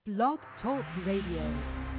Blog Talk Radio.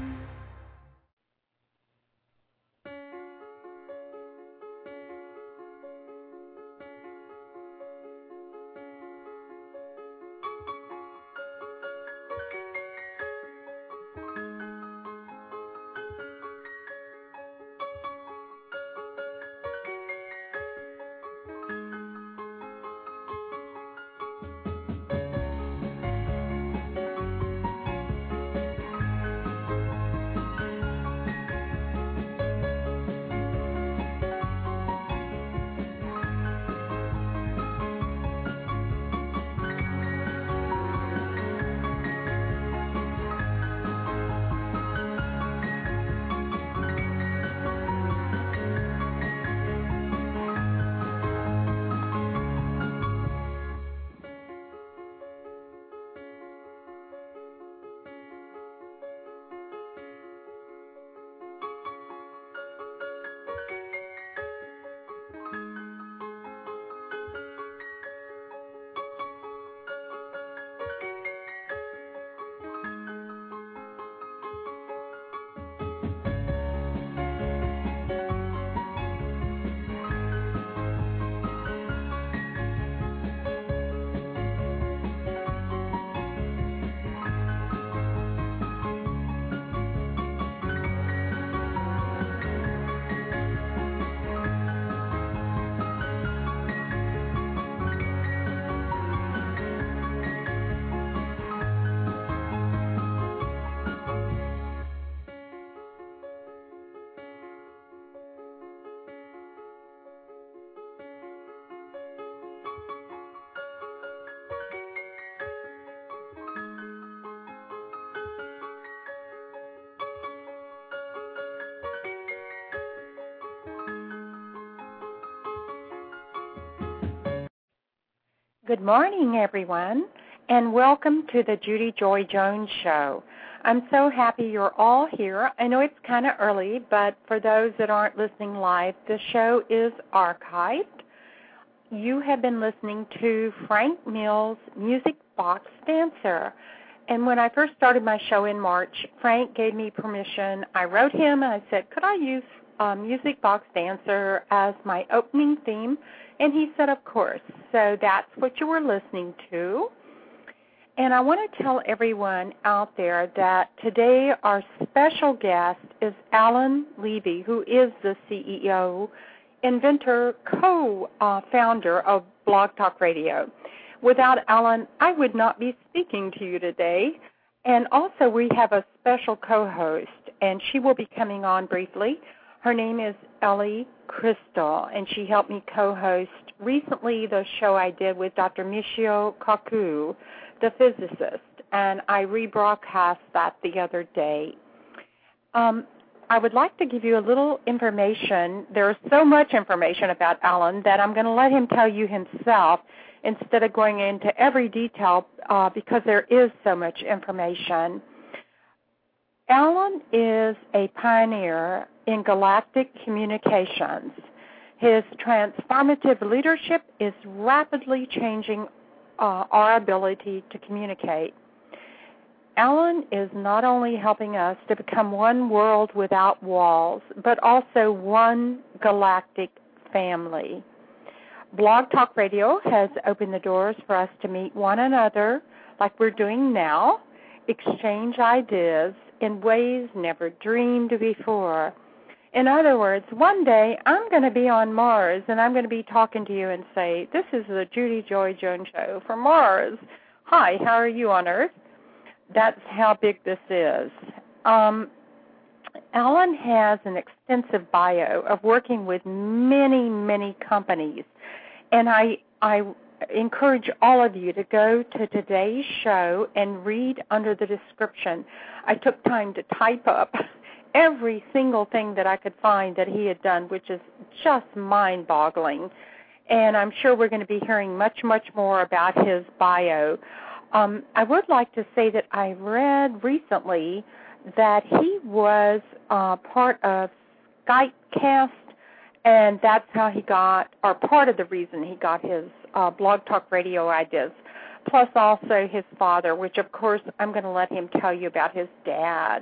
Good morning, everyone, and welcome to the Judy Joy Jones Show. I'm so happy you're all here. I know it's kind of early, but for those that aren't listening live, the show is archived. You have been listening to Frank Mills' Music Box Dancer. And when I first started my show in March, Frank gave me permission. I wrote him and I said, could I use Music Box Dancer as my opening theme? And he said, of course. So that's what you were listening to. And I want to tell everyone out there that today our special guest is Alan Levy, who is the CEO, inventor, co-founder of Blog Talk Radio. Without Alan, I would not be speaking to you today. And also we have a special co-host, and she will be coming on briefly. Her name is Ellie Crystal, and she helped me co-host recently the show I did with Dr. Michio Kaku, the physicist, and I rebroadcast that the other day. I would like to give you a little information. There's so much information about Alan that I'm going to let him tell you himself instead of going into every detail because there is so much information. Alan is a pioneer in galactic communications. His transformative leadership is rapidly changing our ability to communicate. Alan is not only helping us to become one world without walls, but also one galactic family. Blog Talk Radio has opened the doors for us to meet one another like we're doing now, exchange ideas in ways never dreamed before. In other words, one day I'm going to be on Mars, and I'm going to be talking to you and say, this is the Judy Joy Jones Show from Mars. Hi, how are you on Earth? That's how big this is. Alan has an extensive bio of working with many, many companies, and I encourage all of you to go to today's show and read under the description. I took time to type up every single thing that I could find that he had done, which is just mind-boggling. And I'm sure we're going to be hearing much, much more about his bio. I would like to say that I read recently that he was part of Skypecast, and that's how he got, or part of the reason he got his Blog Talk Radio ideas. plus also his father, which, of course, I'm going to let him tell you about his dad.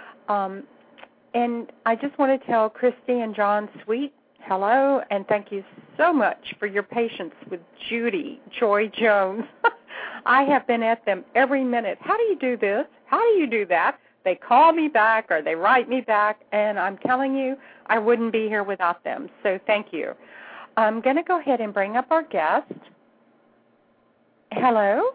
And I just want to tell Christy and John Sweet hello, and thank you so much for your patience with Judy Joy Jones. I have been at them every minute. How do you do this? How do you do that? They call me back or they write me back, and I'm telling you, I wouldn't be here without them. So thank you. I'm going to go ahead and bring up our guest. Hello?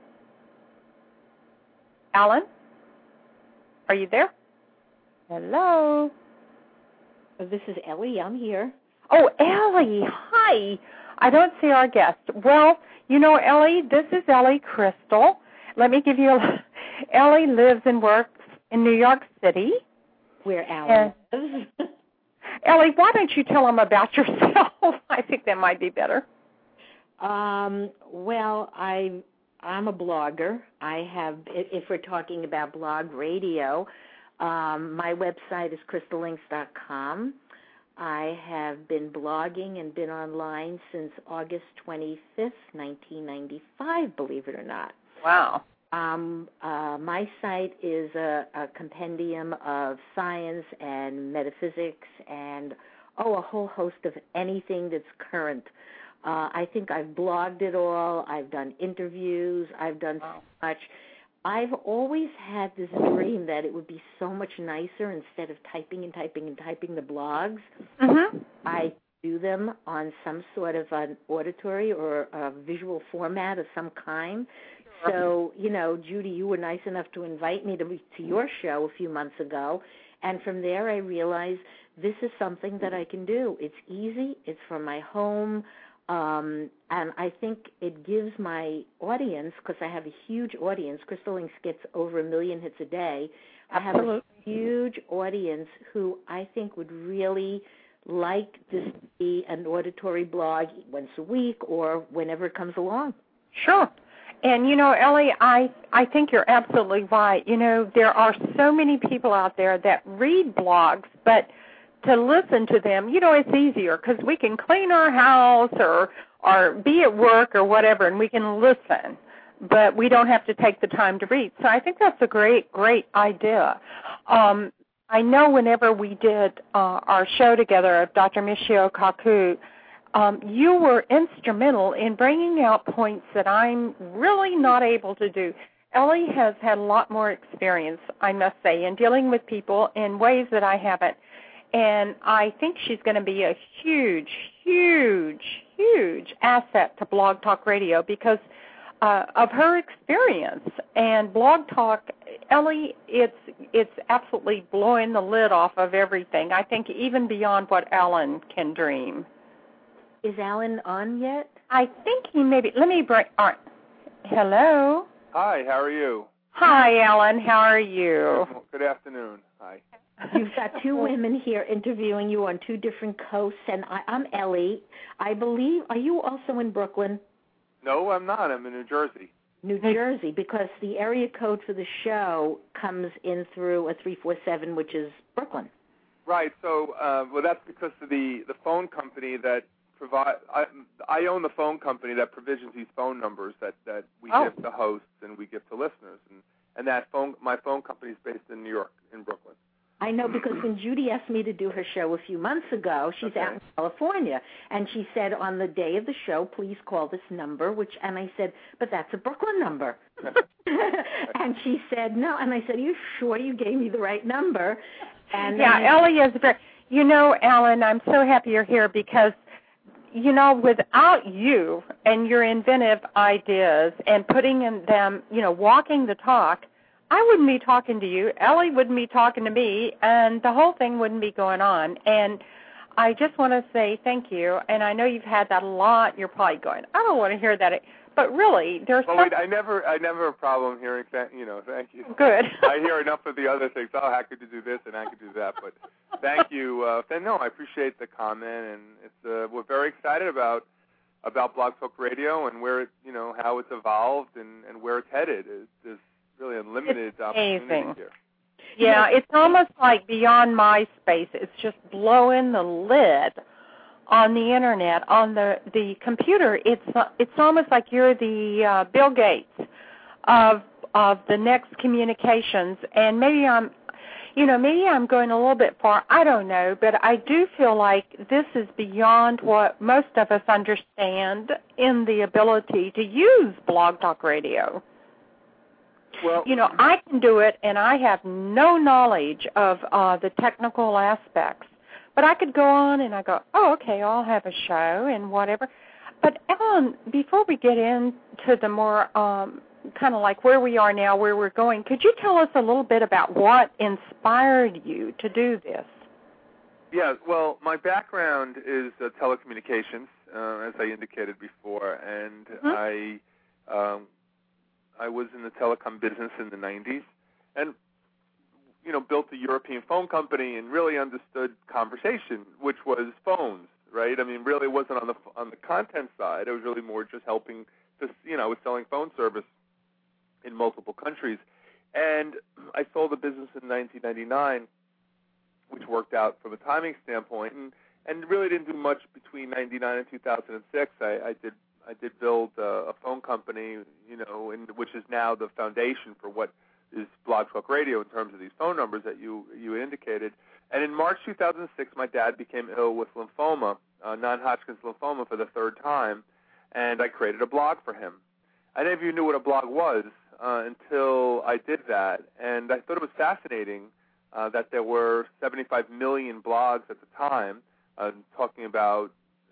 Alan? Are you there? Hello? This is Ellie. I'm here. Oh, Ellie. Hi. I don't see our guest. Well, you know, Ellie, this is Ellie Crystal. Let me give you Ellie lives and works in New York City. Where Alan lives. Ellie, why don't you tell them about yourself? I think that might be better. Well, I'm a blogger. I have, if we're talking about blog radio, my website is crystallinks.com. I have been blogging and been online since August 25th, 1995, believe it or not. Wow. My site is a compendium of science and metaphysics and, a whole host of anything that's current. I think I've blogged it all. I've done interviews. I've done so much. I've always had this dream that it would be so much nicer instead of typing the blogs. Mm-hmm. I do them on some sort of an auditory or a visual format of some kind. So, you know, Judy, you were nice enough to invite me to your show a few months ago, and from there I realized this is something that I can do. It's easy. It's from my home. And I think it gives my audience, because I have a huge audience, Crystal Links gets over 1 million hits a day. Absolutely. I have a huge audience who I think would really like this to be an auditory blog once a week or whenever it comes along. Sure. And, you know, Ellie, I think you're absolutely right. You know, there are so many people out there that read blogs, but to listen to them, you know, it's easier because we can clean our house or be at work or whatever, and we can listen, but we don't have to take the time to read. So I think that's a great, great idea. I know whenever we did our show together of Dr. Michio Kaku, you were instrumental in bringing out points that I'm really not able to do. Ellie has had a lot more experience, I must say, in dealing with people in ways that I haven't. And I think she's going to be a huge, huge, huge asset to Blog Talk Radio because of her experience. And Blog Talk, Ellie, it's absolutely blowing the lid off of everything. I think even beyond what Alan can dream. Is Alan on yet? I think he may be. Let me bring. All right. Hello. Hi. How are you? Hi, Alan. How are you? Good afternoon. Hi. You've got two women here interviewing you on two different coasts, and I'm Ellie. I believe, are you also in Brooklyn? No, I'm not. I'm in New Jersey. New Jersey, because the area code for the show comes in through a 347, which is Brooklyn. Right. So, well, that's because of the phone company that provide. I own the phone company that provisions these phone numbers that we give to hosts and we give to listeners, and that my phone company is based in New York, in Brooklyn. I know, because when Judy asked me to do her show a few months ago, she's out in California, and she said on the day of the show, please call this number, and I said, but that's a Brooklyn number. And she said, no, and I said, are you sure you gave me the right number? And Ellie is very, you know, Alan, I'm so happy you're here because, you know, without you and your inventive ideas and putting in them, you know, walking the talk, I wouldn't be talking to you, Ellie wouldn't be talking to me, and the whole thing wouldn't be going on. And I just want to say thank you, and I know you've had that a lot. You're probably going, I don't want to hear that. But really, there's I never have a problem hearing that, you know, thank you. Good. I hear enough of the other things. Oh, I could do this and I could do that. But thank you. No, I appreciate the comment, and it's we're very excited about Blog Talk Radio and where it, you know, how it's evolved and where it's headed. There's really unlimited opportunity here. Yeah, it's almost like beyond MySpace. It's just blowing the lid on the internet, on the computer, it's almost like you're the Bill Gates of the next communications. And maybe I'm going a little bit far. I don't know, but I do feel like this is beyond what most of us understand in the ability to use Blog Talk Radio. Well, I can do it, and I have no knowledge of the technical aspects. But I could go on and I go, oh, okay, I'll have a show and whatever. But, Ellen, before we get into the more kind of like where we are now, where we're going, could you tell us a little bit about what inspired you to do this? Yeah, well, my background is telecommunications, as I indicated before, and I was in the telecom business in the 90s, and built a European phone company and really understood conversation, which was phones, right? I mean, really, it wasn't on the content side. It was really more just helping. I was selling phone service in multiple countries, and I sold the business in 1999, which worked out from a timing standpoint, and really didn't do much between 99 and 2006. I did build a phone company, which is now the foundation for what is Blog Talk Radio in terms of these phone numbers that you indicated. And in March 2006, my dad became ill with lymphoma, non-Hodgkin's lymphoma, for the third time, and I created a blog for him. I never even knew what a blog was until I did that, and I thought it was fascinating that there were 75 million blogs at the time talking about,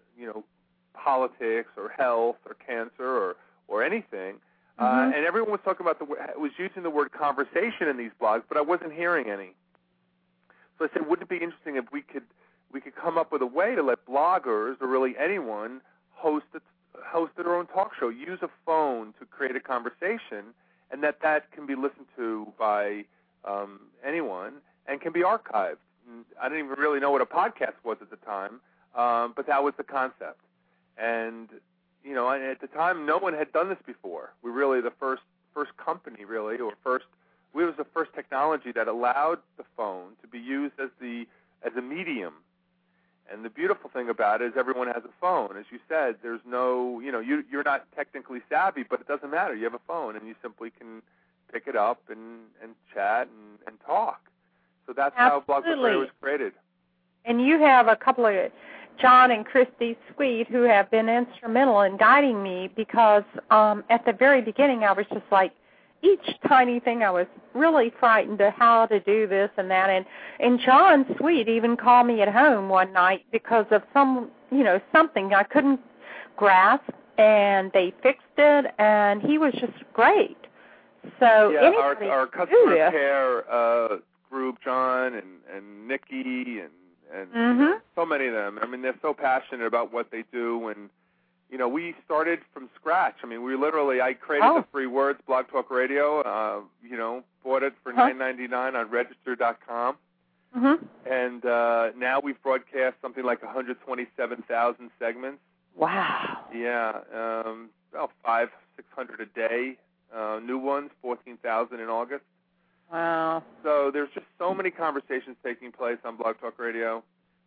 politics or health or cancer or anything. And everyone was talking about was using the word conversation in these blogs, but I wasn't hearing any. So I said, wouldn't it be interesting if we could come up with a way to let bloggers, or really anyone, host their own talk show, use a phone to create a conversation, and that can be listened to by anyone and can be archived. And I didn't even really know what a podcast was at the time, but that was the concept. And at the time, no one had done this before. We really the first company, really, we was the first technology that allowed the phone to be used as a medium. And the beautiful thing about it is everyone has a phone. As you said, there's no, you're not technically savvy, but it doesn't matter. You have a phone, and you simply can pick it up and chat and talk. So that's how Blog Talk Radio was created. And you have a couple of John and Christy Sweet, who have been instrumental in guiding me, because at the very beginning I was just like, each tiny thing I was really frightened of how to do this and that. And John Sweet even called me at home one night because of something I couldn't grasp, and they fixed it, and he was just great. So yeah, our customer care group, John and Nikki and so many of them. I mean, they're so passionate about what they do, and we started from scratch. I mean, I created the free words, Blog Talk Radio. Bought it for $9.99 on register.com, and now we've broadcast something like 127,000 segments. Wow. Yeah, about 500-600 a day. New ones, 14,000 in August. Wow. So there's just so many conversations taking place on Blog Talk Radio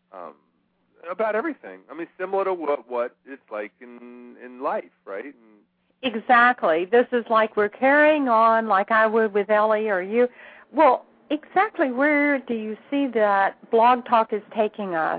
about everything. I mean, similar to what it's like in life, right? Exactly. This is like we're carrying on like I would with Ellie or you. Well, exactly where do you see that Blog Talk is taking us?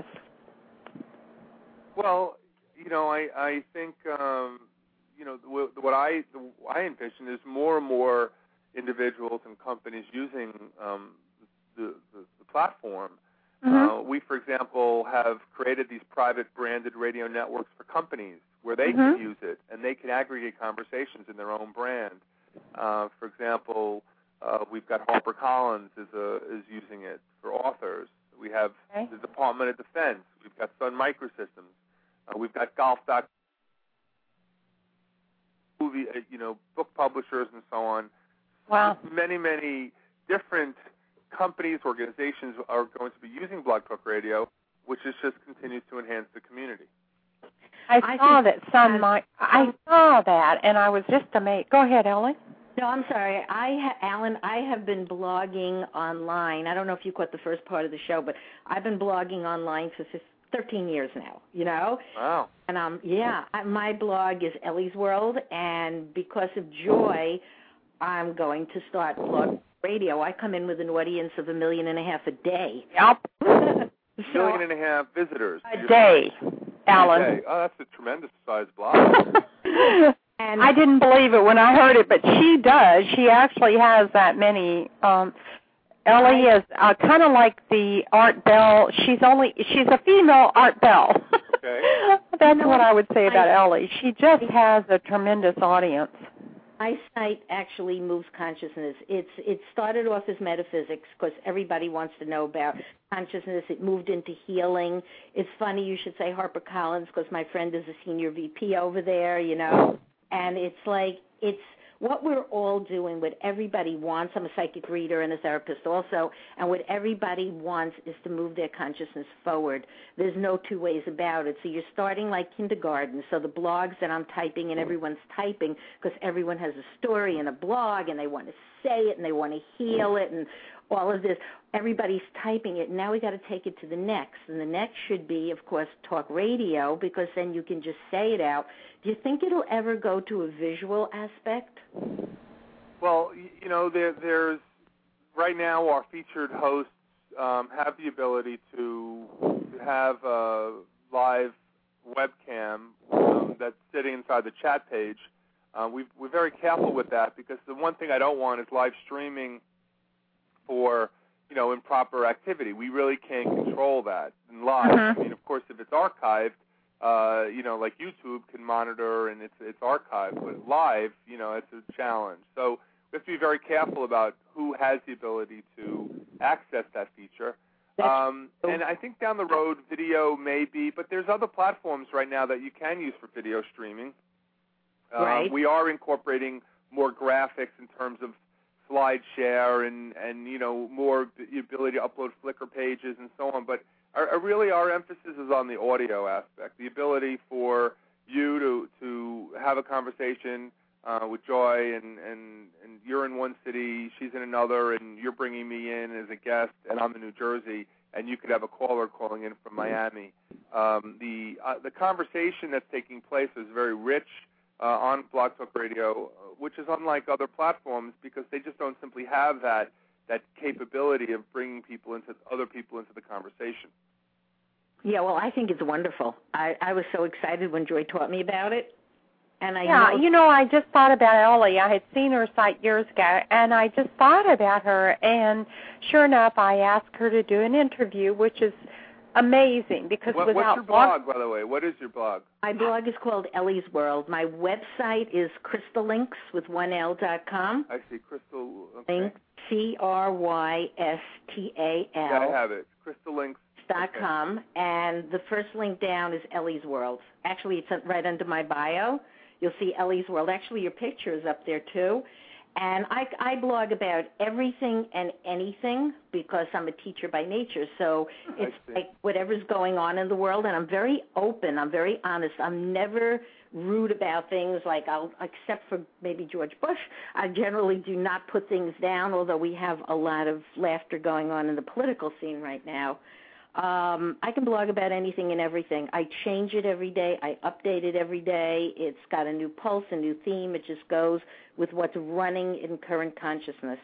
Well, I think, what I envision is more and more individuals and companies using the platform. We, for example, have created these private branded radio networks for companies where they can use it, and they can aggregate conversations in their own brand. For example, we've got HarperCollins is using it for authors. We have the Department of Defense. We've got Sun Microsystems. We've got Golf.com, book publishers, and so on. Wow. Many, many different companies, organizations are going to be using Blog Talk Radio, which just continues to enhance the community. I saw that, and I was just amazed. Go ahead, Ellie. No, I'm sorry. Alan, I have been blogging online. I don't know if you caught the first part of the show, but I've been blogging online for 13 years now, you know. Wow. And my blog is Ellie's World, and because of Joy, I'm going to start Blog Radio. I come in with an audience of 1.5 million a day. Yep. 1.5 million visitors a day, Alan. A day. Oh, that's a tremendous size blog. And I didn't believe it when I heard it, but she does. She actually has that many. Ellie is kind of like the Art Bell. She's a female Art Bell. Okay. That's what I would say about Ellie. She just has a tremendous audience. My site actually moves consciousness. It started off as metaphysics because everybody wants to know about consciousness. It moved into healing. It's funny you should say HarperCollins because my friend is a senior VP over there, you know. And it's like it's what we're all doing, what everybody wants. I'm a psychic reader and a therapist also, and what everybody wants is to move their consciousness forward. There's no two ways about it. So you're starting like kindergarten. So the blogs that I'm typing and everyone's typing because everyone has a story and a blog and they want to say it and they want to heal it and all of this. Everybody's typing it. Now we got to take it to the next. And the next should be, of course, talk radio because then you can just say it out. Do you think it'll ever go to a visual aspect? Well, you know, there's right now our featured hosts have the ability to have a live webcam that's sitting inside the chat page. We're very careful with that because the one thing I don't want is live streaming for, you know, improper activity. We really can't control that in live. I mean, of course, if it's archived, you know, like YouTube can monitor and it's archived, but live, you know, it's a challenge. So we have to be very careful about who has the ability to access that feature. And I think down the road, video may be, but there's other platforms right now that you can use for video streaming. Right. We are incorporating more graphics in terms of slide share and you know, more the ability to upload Flickr pages and so on. But really our emphasis is on the audio aspect, the ability for you to have a conversation with Joy, and you're in one city, she's in another, and you're bringing me in as a guest, and I'm in New Jersey, and you could have a caller calling in from Miami. The conversation that's taking place is very rich on Blog Talk Radio, which is unlike other platforms because they just don't simply have that capability of bringing other people into the conversation. Yeah, well, I think it's wonderful. I was so excited when Joy taught me about it. And I just thought about Ellie. I had seen her site years ago, and I just thought about her, and sure enough, I asked her to do an interview, which is amazing because what's your blog, by the way? What is your blog? My blog is called Ellie's World. My website is crystallinks with 1L.com. I see, Crystal. Okay. CRYSTAL. Yeah, I have it. crystallinks.com. And the first link down is Ellie's World. Actually, it's right under my bio. You'll see Ellie's World. Actually, your picture is up there, too. And I blog about everything and anything because I'm a teacher by nature. So it's like whatever's going on in the world, and I'm very open. I'm very honest. I'm never rude about things except for maybe George Bush. I generally do not put things down, although we have a lot of laughter going on in the political scene right now. I can blog about anything and everything. I change it every day. I update it every day. It's got a new pulse, a new theme. It just goes with what's running in current consciousness.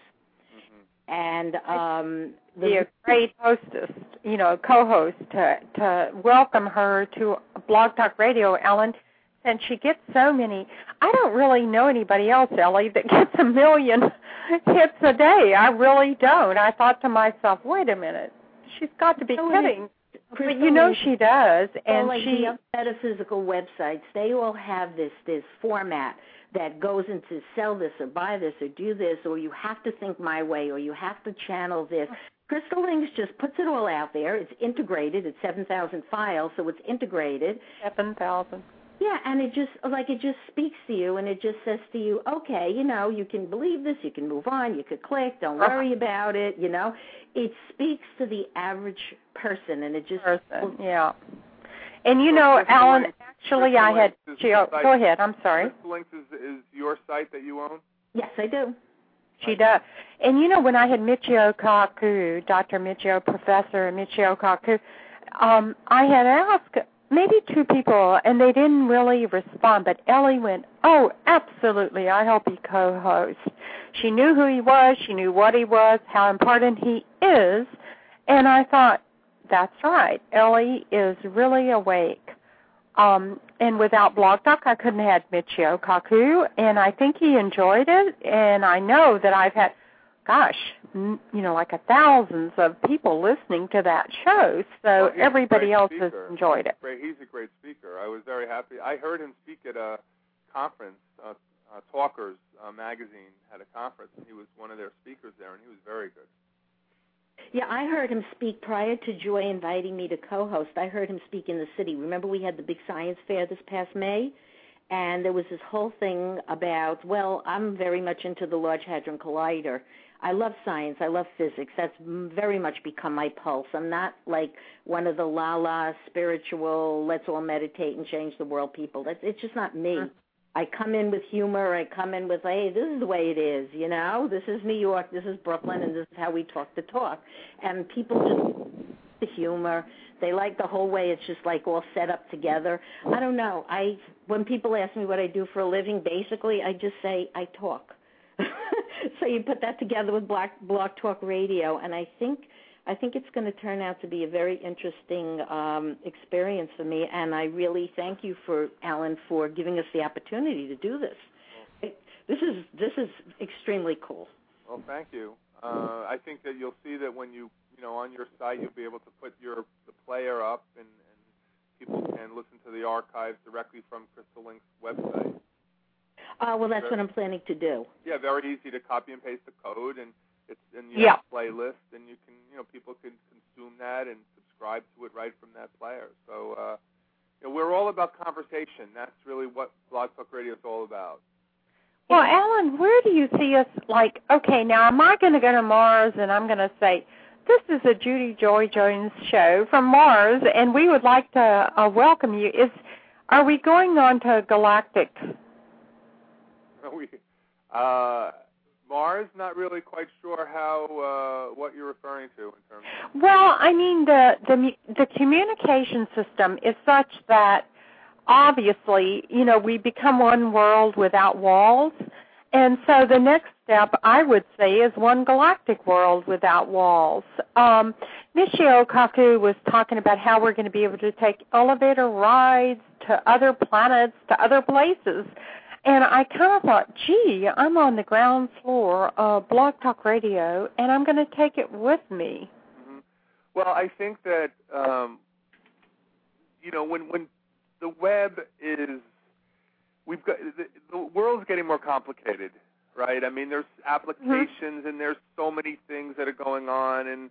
And be a great hostess, co-host to welcome her to Blog Talk Radio, Ellen. And she gets so many. I don't really know anybody else, Ellie, that gets 1 million hits a day. I really don't. I thought to myself, wait a minute. She's got to be kidding. But she does. And the metaphysical websites, they all have this format that goes into sell this or buy this or do this, or you have to think my way, or you have to channel this. Crystal Links just puts it all out there. It's integrated. It's 7,000 files, so it's integrated. 7,000. Yeah, and it just speaks to you, and it just says to you, okay, you can believe this, you can move on, you could click, don't worry about it, It speaks to the average person, and it just... yeah. And, Alan, actually I had... Go ahead, I'm sorry. Crystal Links is your site that you own? Yes, I do. She does. And, when I had Michio Kaku, Dr. Michio, Professor Michio Kaku, I had asked maybe 2 people, and they didn't really respond, but Ellie went, oh, absolutely, I hope he co-hosts. She knew who he was. She knew what he was, how important he is, and I thought, that's right. Ellie is really awake. And without Blog Talk, I couldn't have had Michio Kaku, and I think he enjoyed it, and I know that I've had, like thousands of people listening to that show, so everybody else has enjoyed it. He's a great speaker. I was very happy. I heard him speak at a conference, Talkers magazine had a conference, and he was one of their speakers there, and he was very good. Yeah, I heard him speak prior to Joy inviting me to co-host. I heard him speak in the city. Remember we had the big science fair this past May? And there was this whole thing about, I'm very much into the Large Hadron Collider. I love science. I love physics. That's very much become my pulse. I'm not like one of the la-la spiritual, let's all meditate and change the world people. It's just not me. I come in with humor. I come in with, hey, this is the way it is, This is New York, this is Brooklyn, and this is how we talk the talk. And people just the humor. They like the whole way it's just like all set up together. I don't know. When people ask me what I do for a living, basically I just say I talk. So you put that together with Blog Talk Radio, and I think it's going to turn out to be a very interesting experience for me, and I really thank you, Alan, for giving us the opportunity to do this. This is extremely cool. Well, thank you. I think that you'll see that when you on your site you'll be able to put the player up, and people can listen to the archives directly from Crystal Link's website. Well, that's what I'm planning to do. Yeah, very easy to copy and paste the code, and it's in your playlist, and you can, people can consume that and subscribe to it right from that player. So, we're all about conversation. That's really what Blog Talk Radio is all about. Well, Alan, where do you see us? Okay, now am I going to go to Mars and I'm going to say, this is a Judy Joy Jones show from Mars, and we would like to welcome you. Are we going on to galactic? Mars, not really quite sure what you're referring to in terms of. Well, I mean, the communication system is such that obviously, we become one world without walls. And so the next step, I would say, is one galactic world without walls. Michio Kaku was talking about how we're going to be able to take elevator rides to other planets, to other places. And I kind of thought, gee, I'm on the ground floor of Blog Talk Radio, and I'm going to take it with me. Mm-hmm. Well, I think that, when the web is, the world's getting more complicated, right? I mean, there's applications and there's so many things that are going on, and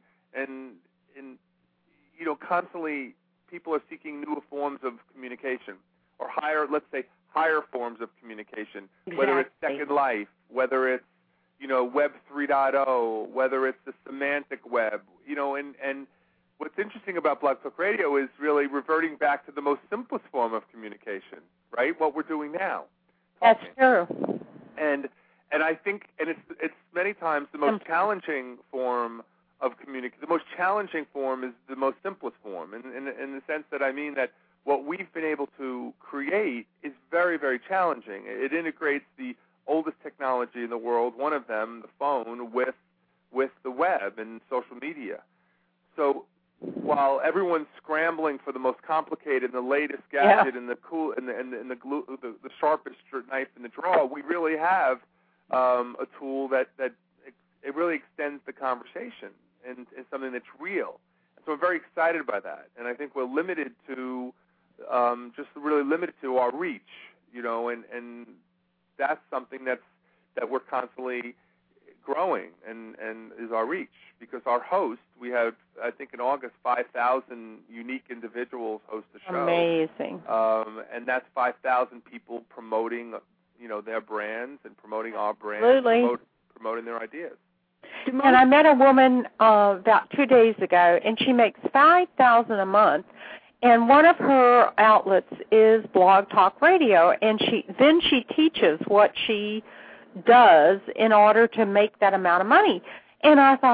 constantly people are seeking new forms of communication, or higher forms of communication, whether it's Second Life, whether it's, Web 3.0, whether it's the semantic web, and what's interesting about Blog Talk Radio is really reverting back to the most simplest form of communication, right? What we're doing now. Talking. That's true. And I think, and it's many times the most challenging form of communication. The most challenging form is the most simplest form, in the sense that I mean that what we've been able to create is very, very challenging. It integrates the oldest technology in the world, one of them, the phone, with the web and social media. So while everyone's scrambling for the most complicated and the latest gadget and the cool and the sharpest knife in the drawer, we really have a tool that it really extends the conversation and something that's real. And so I'm very excited by that, and I think we're limited to just really limited to our reach, and that's something that we're constantly growing and is our reach, because our host, we have, I think in August, 5,000 unique individuals host the show. Amazing. And that's 5,000 people promoting, their brands and promoting our brand, promoting their ideas. And I met a woman about 2 days ago, and she makes $5,000 a month. And one of her outlets is Blog Talk Radio, and she teaches what she does in order to make that amount of money. And I thought,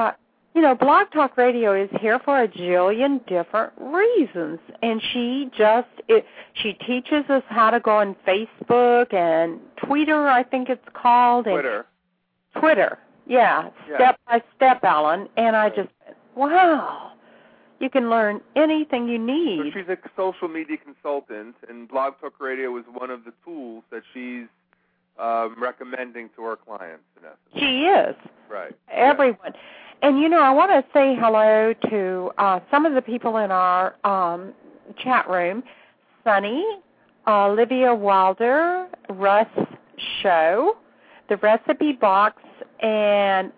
you know, Blog Talk Radio is here for a jillion different reasons, and she teaches us how to go on Facebook and Twitter, I think it's called. Twitter, yeah, step by step, Alan. And I just, wow, you can learn anything you need. So she's a social media consultant, and Blog Talk Radio is one of the tools that she's recommending to her clients. In essence. She is. Right. Everyone. Yeah. And, you know, I want to say hello to some of the people in our chat room. Sunny, Olivia Wilder, Russ Show, The Recipe Box, and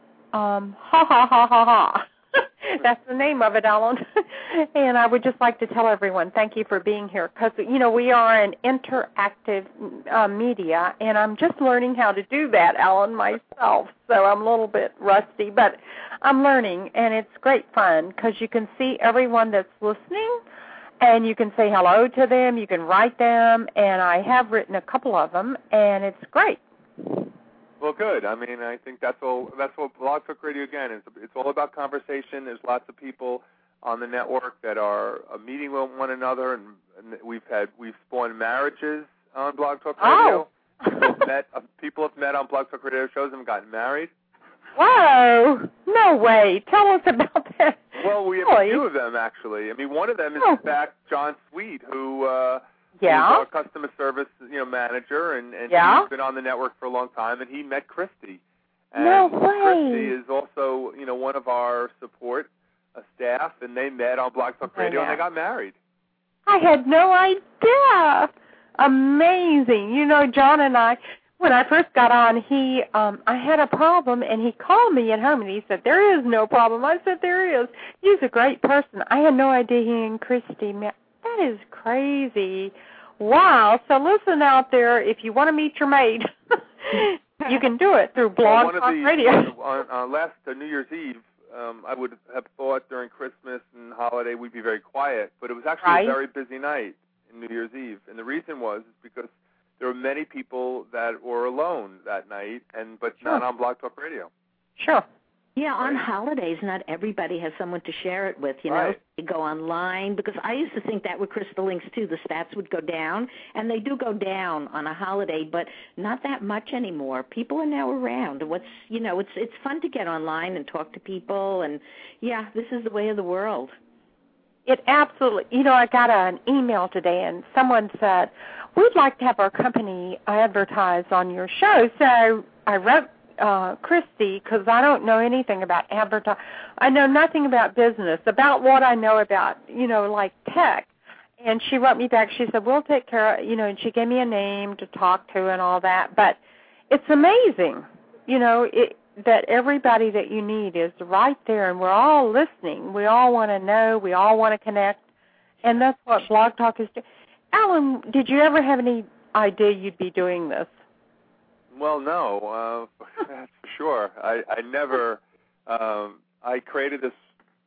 That's the name of it, Alan. And I would just like to tell everyone thank you for being here because, you know, we are an interactive media, and I'm just learning how to do that, Alan, myself. So I'm a little bit rusty, but I'm learning, and it's great fun because you can see everyone that's listening, and you can say hello to them, you can write them, and I have written a couple of them, and it's great. Well, good. I mean, I think that's what Blog Talk Radio, again, is. It's all about conversation. There's lots of people on the network that are meeting with one another, and we've spawned marriages on Blog Talk Radio. Oh. People have met on Blog Talk Radio shows and gotten married. Whoa! No way. Tell us about that. Well, we have a few of them, actually. I mean, one of them is, in fact, John Sweet, who's our customer service, manager, and he's been on the network for a long time, and he met Christy. And no way. Christy is also, one of our support staff, and they met on Blog Talk Radio, and they got married. I had no idea. Amazing. You know, John and I, when I first got on, I had a problem, and he called me at home, and he said, there is no problem. I said, there is. He's a great person. I had no idea he and Christy met. That is crazy. Wow. So listen out there, if you want to meet your mate, you can do it through Blog Talk Radio. On last New Year's Eve, I would have thought during Christmas and holiday we'd be very quiet, but it was actually a very busy night in New Year's Eve. And the reason was because there were many people that were alone that night, but not on Blog Talk Radio. Sure. Yeah, on holidays, not everybody has someone to share it with, you know. You go online, because I used to think that with Crystal Links, too. The stats would go down, and they do go down on a holiday, but not that much anymore. People are now around. It's fun to get online and talk to people, and, this is the way of the world. It absolutely, I got an email today, and someone said, we'd like to have our company advertise on your show. So I wrote Christy, because I don't know anything about advertising. I know nothing about business, about what I know about, like tech. And she wrote me back. She said, we'll take care of, and she gave me a name to talk to and all that. But it's amazing, that everybody that you need is right there, and we're all listening. We all want to know. We all want to connect. And that's what Blog Talk is doing. Alan, did you ever have any idea you'd be doing this? Well, no, that's for sure. I never, I created this,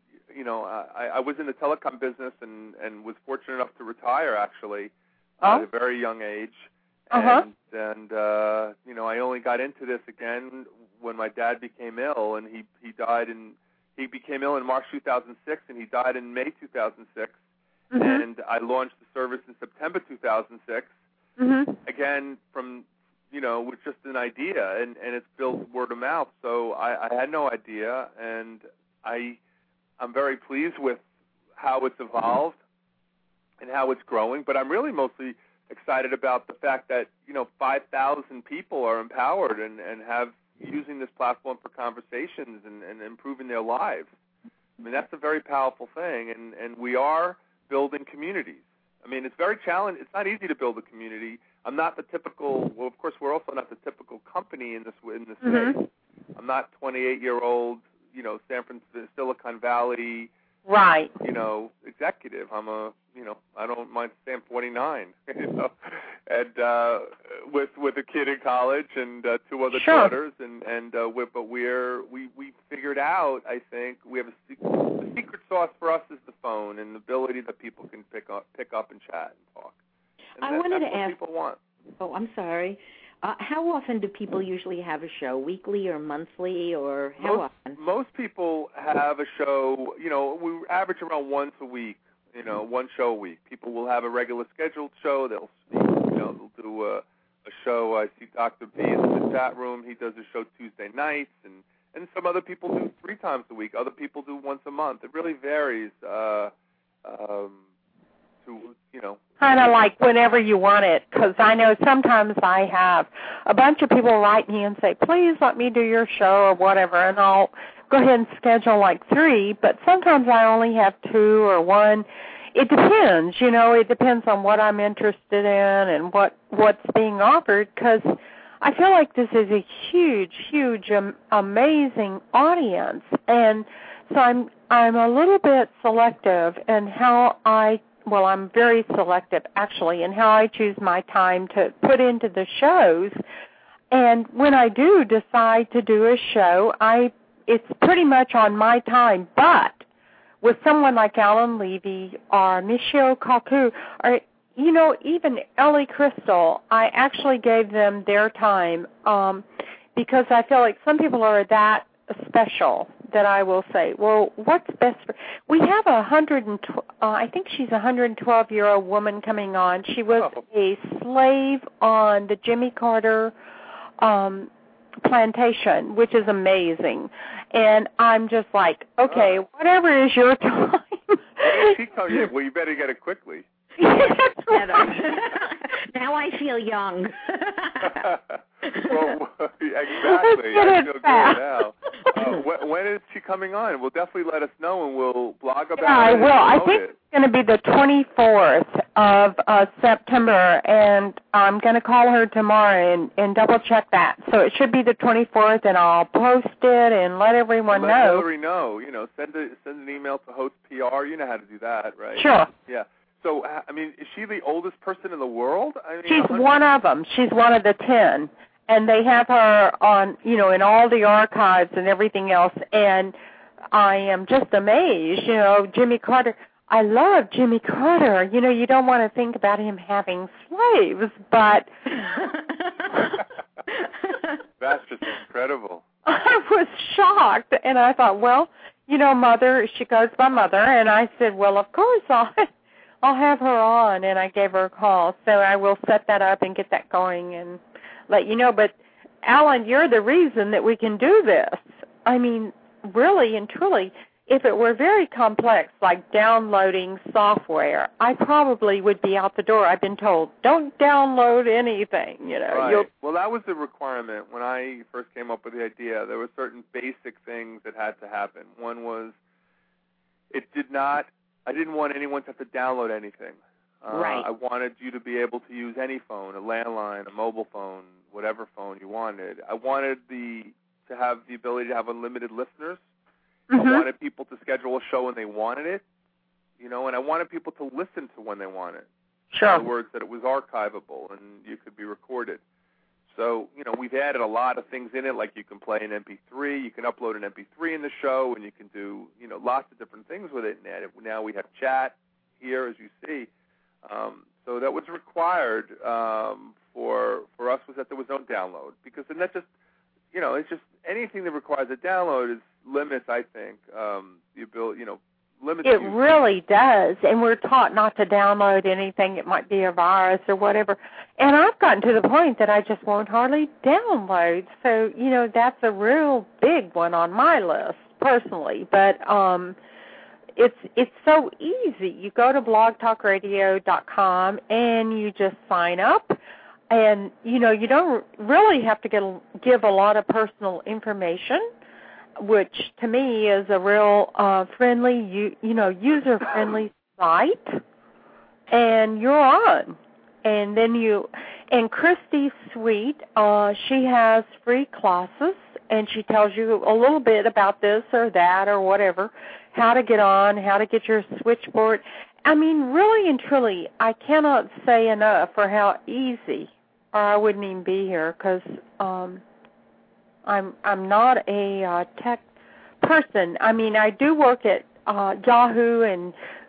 I was in the telecom business and was fortunate enough to retire, actually, at a very young age. And I only got into this again when my dad became ill, and he became ill in March 2006, and he died in May 2006. Mm-hmm. And I launched the service in September 2006, again, from with just an idea, and it's built word of mouth. So I had no idea, and I'm very pleased with how it's evolved and how it's growing. But I'm really mostly excited about the fact that 5,000 people are empowered and have using this platform for conversations and improving their lives. I mean, that's a very powerful thing, and we are building communities. I mean, it's very challenging. It's not easy to build a community. I'm not the typical. Well, of course, we're also not the typical company in this space. I'm not 28-year-old, San Francisco, Silicon Valley, executive. I'm I don't mind saying 49, and with a kid in college and two other daughters, but we figured out. I think we have the secret sauce for us is the phone and the ability that people can pick up and chat and talk. And I wanted to that's what ask. People want. Oh, I'm sorry. How often do people usually have a show? Weekly or monthly, or how often? Most people have a show, we average around once a week, one show a week. People will have a regular scheduled show. They'll speak, they'll do a show. I see Dr. B in the chat room. He does a show Tuesday nights, and some other people do 3 times a week. Other people do once a month. It really varies kind of like whenever you want it, because I know sometimes I have a bunch of people write me and say, please let me do your show or whatever, and I'll go ahead and schedule like 3, but sometimes I only have 2 or 1. It depends, it depends on what I'm interested in and what's being offered, because I feel like this is a huge, huge, amazing audience, and so I'm a little bit selective in how I'm very selective, actually, in how I choose my time to put into the shows. And when I do decide to do a show, it's pretty much on my time. But with someone like Alan Levy or Michio Kaku or, even Ellie Crystal, I actually gave them their time because I feel like some people are that special that I will say, well, what's best for... We have I think she's a 112-year-old woman coming on. She was a slave on the Jimmy Carter plantation, which is amazing. And I'm just like, okay, whatever is your time. Well, you better get it quickly. That's right. Now I feel young. Well, exactly. I feel good now. When is she coming on? We'll definitely let us know, and we'll blog about it. I will. I think it's going to be the 24th of September, and I'm going to call her tomorrow and double-check that. So it should be the 24th, and I'll post it and let everyone know. Let Hillary know. Send an email to Host PR. You know how to do that, right? Sure. Yeah. So, is she the oldest person in the world? She's one of them. She's one of the 10. And they have her on, in all the archives and everything else. And I am just amazed, Jimmy Carter. I love Jimmy Carter. You don't want to think about him having slaves, but... That's just incredible. I was shocked. And I thought, well, Mother, she goes by Mother. And I said, well, of course I'll have her on, and I gave her a call. So I will set that up and get that going and let you know. But, Alan, you're the reason that we can do this. I mean, really and truly, if it were very complex, like downloading software, I probably would be out the door. I've been told, don't download anything, Right. Well, that was the requirement. When I first came up with the idea, there were certain basic things that had to happen. One was I didn't want anyone to have to download anything. Right. I wanted you to be able to use any phone, a landline, a mobile phone, whatever phone you wanted. I wanted to have the ability to have unlimited listeners. Mm-hmm. I wanted people to schedule a show when they wanted it, and I wanted people to listen to when they want it. Sure. In other words, that it was archivable and you could be recorded. So, we've added a lot of things in it, like you can play an MP3, you can upload an MP3 in the show, and you can do, lots of different things with it. Now we have chat here, as you see. So that was required for us was that there was no download, because then that just, it's just anything that requires a download limits, I think, the ability, limits. It really does, and we're taught not to download anything. It might be a virus or whatever. And I've gotten to the point that I just won't hardly download. So, that's a real big one on my list, personally. But it's so easy. You go to blogtalkradio.com, and you just sign up. And, you don't really have to give a lot of personal information, which to me is a real friendly, user-friendly site, and you're on. And then and Christy's sweet, she has free classes, and she tells you a little bit about this or that or whatever, how to get on, how to get your switchboard. I mean, really and truly, I cannot say enough for how easy, or I wouldn't even be here, because I'm not a tech person. I mean, I do work at Yahoo and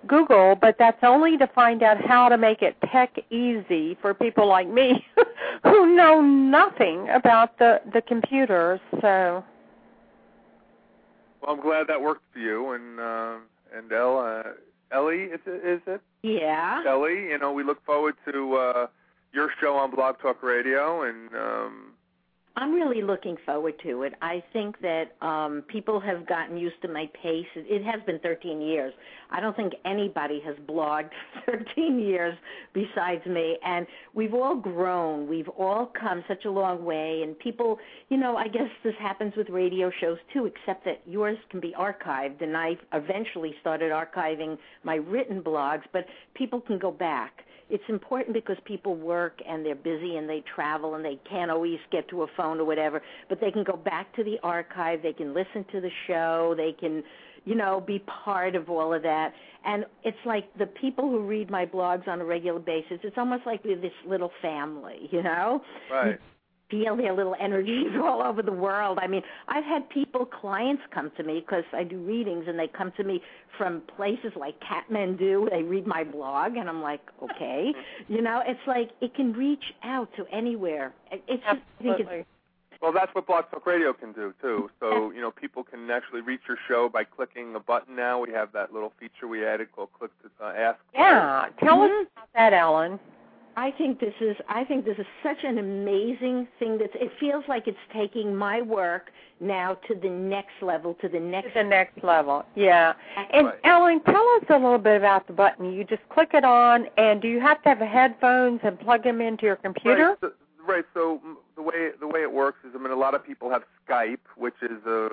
Google, but that's only to find out how to make it tech easy for people like me who know nothing about the computers. So, well, I'm glad that worked for you. And Ellie, is it? Yeah. Ellie, we look forward to your show on Blog Talk Radio, and I'm really looking forward to it. I think that people have gotten used to my pace. It has been 13 years. I don't think anybody has blogged 13 years besides me. And we've all grown. We've all come such a long way. And people, I guess this happens with radio shows too, except that yours can be archived. And I eventually started archiving my written blogs, but people can go back. It's important because people work and they're busy and they travel and they can't always get to a phone or whatever, but they can go back to the archive, they can listen to the show, they can, be part of all of that. And it's like the people who read my blogs on a regular basis, it's almost like we're this little family, Right. Feel their little energies all over the world. I mean, I've had clients come to me because I do readings, and they come to me from places like Kathmandu. They read my blog, and I'm like, okay. It's like it can reach out to anywhere. It's just, I think it's, well, that's what Blog Talk Radio can do, too. So, people can actually reach your show by clicking a button now. We have that little feature we added called Click to Ask. Yeah. Tell us about that, Ellen. I think this is such an amazing thing. It feels like it's taking my work now to the next level, Yeah. And right. Ellen, tell us a little bit about the button. You just click it on, and do you have to have headphones and plug them into your computer? Right. So the way it works is, a lot of people have Skype, which is a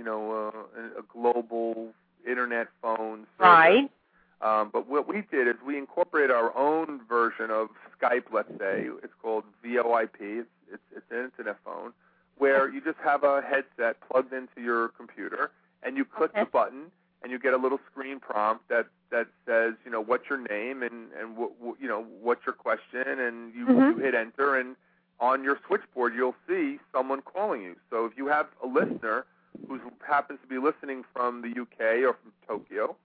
global internet phone service. Right. But what we did is we incorporated our own version of Skype, let's say. It's called VoIP. It's an internet phone where you just have a headset plugged into your computer, and you click the button, and you get a little screen prompt that says, what's your name and what's your question, and you hit enter, and on your switchboard you'll see someone calling you. So if you have a listener who happens to be listening from the UK or from Tokyo,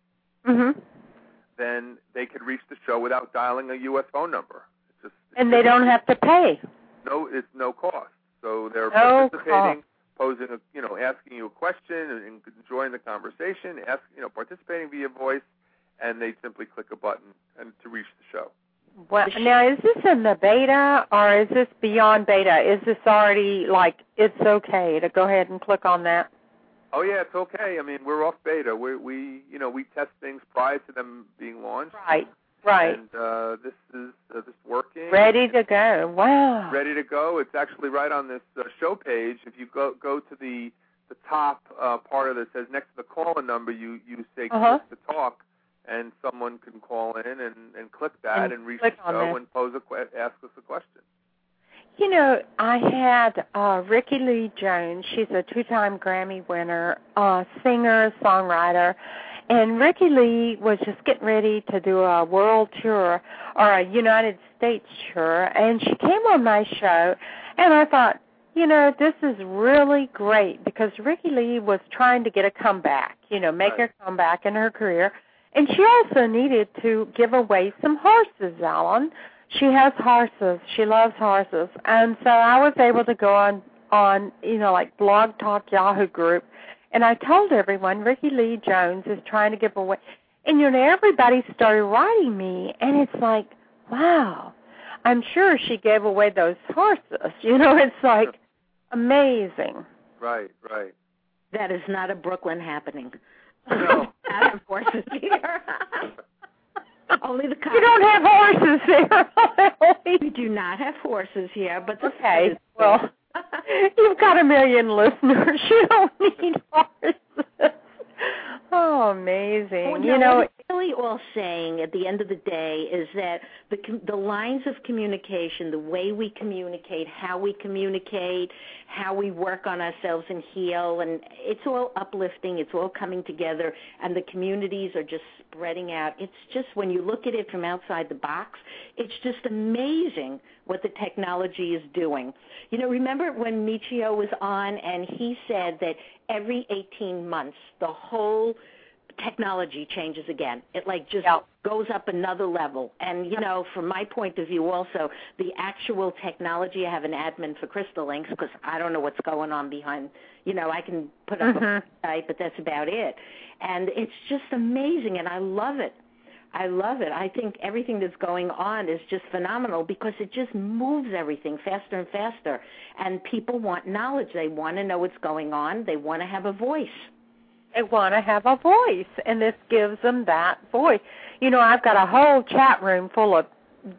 then they could reach the show without dialing a U.S. phone number. And they don't have to pay. No, it's no cost. So they're participating, posing, asking you a question and enjoying the conversation, participating via voice, and they simply click a button and to reach the show. Well, now, is this in the beta or is this beyond beta? Is this already it's okay to go ahead and click on that? Oh yeah, it's okay. We're off beta. We test things prior to them being launched. Right. And this is working. Ready to go. Wow. Ready to go. It's actually right on this show page. If you go to the top part of it, says next to the call-in number, you say click to talk, and someone can call in and click that and reach the show and ask us a question. I had Ricky Lee Jones. She's a 2-time Grammy winner, singer, songwriter. And Ricky Lee was just getting ready to do a world tour or a United States tour. And she came on my show, and I thought, this is really great because Ricky Lee was trying to get a comeback, make a comeback in her career. And she also needed to give away some horses, Alan. She has horses. She loves horses. And so I was able to go on Blog Talk Yahoo group, and I told everyone Ricky Lee Jones is trying to give away. And, everybody started writing me, and it's like, wow, I'm sure she gave away those horses. It's like amazing. Right. That is not a Brooklyn happening. No. I have horses here. Only the You don't have horses there. We do not have horses here, but okay. Well, you've got a million listeners. You don't need horses. Oh, amazing. Well, what it's really all saying at the end of the day is that the lines of communication, the way we communicate, how we work on ourselves and heal, and it's all uplifting, it's all coming together, and the communities are just spreading out. It's just, when you look at it from outside the box, it's just amazing what the technology is doing. Remember when Michio was on and he said that every 18 months the whole technology changes again. It just Yep. goes up another level. And, from my point of view also, the actual technology, I have an admin for Crystal Links because I don't know what's going on behind, I can put up a website, but that's about it. And it's just amazing, and I love it. I love it. I think everything that's going on is just phenomenal because it just moves everything faster and faster. And people want knowledge. They want to know what's going on. They want to have a voice. They want to have a voice, and this gives them that voice. I've got a whole chat room full of,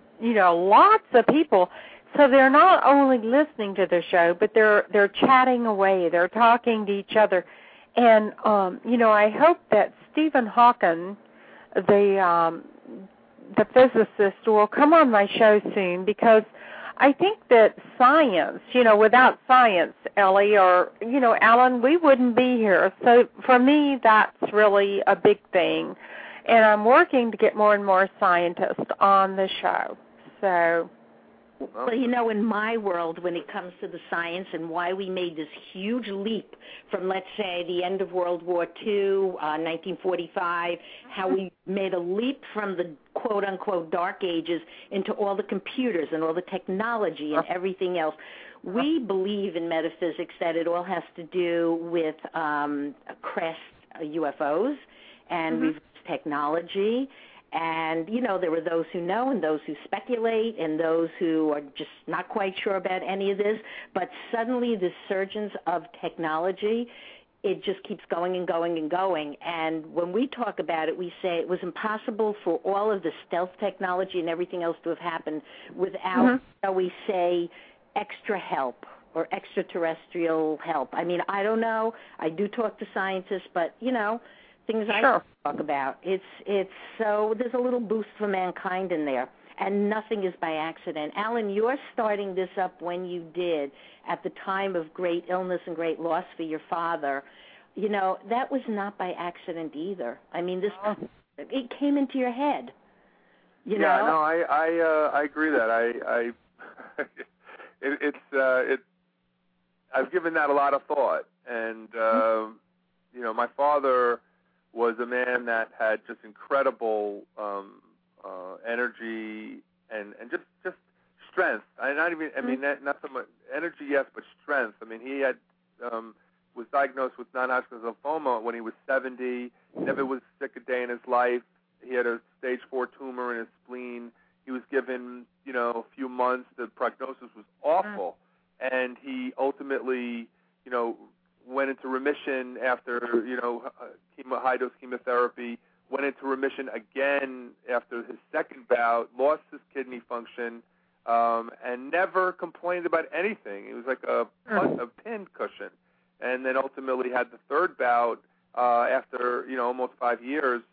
lots of people. So they're not only listening to the show, but they're chatting away. They're talking to each other. And, I hope that Stephen Hawking, the physicist, will come on my show soon because I think that science, without science, Ellie, or, Alan, we wouldn't be here. So for me, that's really a big thing. And I'm working to get more and more scientists on the show. So... Well, in my world, when it comes to the science and why we made this huge leap from, let's say, the end of World War II, 1945, how we made a leap from the quote-unquote dark ages into all the computers and all the technology and everything else. We believe in metaphysics that it all has to do with crashed UFOs and reverse technology. And, there were those who know and those who speculate and those who are just not quite sure about any of this. But suddenly the surgence of technology, it just keeps going and going and going. And when we talk about it, we say it was impossible for all of the stealth technology and everything else to have happened without, shall we say, extra help or extraterrestrial help. I mean, I don't know. I do talk to scientists, but, things I talk about. It's so there's a little boost for mankind in there, and nothing is by accident. Alan, you're starting this up when you did at the time of great illness and great loss for your father. That was not by accident either. I mean, it came into your head. Yeah, no, I agree that I've given that a lot of thought, and my father was a man that had just incredible energy and just strength. Not so much energy, yes, but strength. I mean, he had was diagnosed with non-Hodgkin's lymphoma when he was 70. He never was sick a day in his life. He had a stage 4 tumor in his spleen. He was given, a few months. The prognosis was awful, and he ultimately, went into remission after, high-dose chemotherapy, went into remission again after his second bout, lost his kidney function, and never complained about anything. It was like a pin cushion. And then ultimately had the third bout after, almost 5 years,